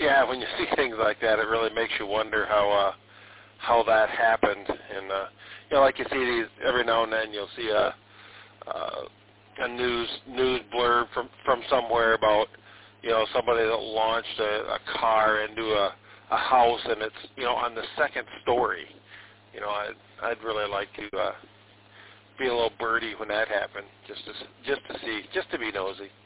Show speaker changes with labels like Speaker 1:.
Speaker 1: Yeah, when you see things like that, it really makes you wonder how that happened. And like you see these every now and then, you'll see a news blurb from somewhere about somebody that launched a car into a house, and it's on the second story. I'd really like to be a little birdie when that happened, just to see, just to be nosy.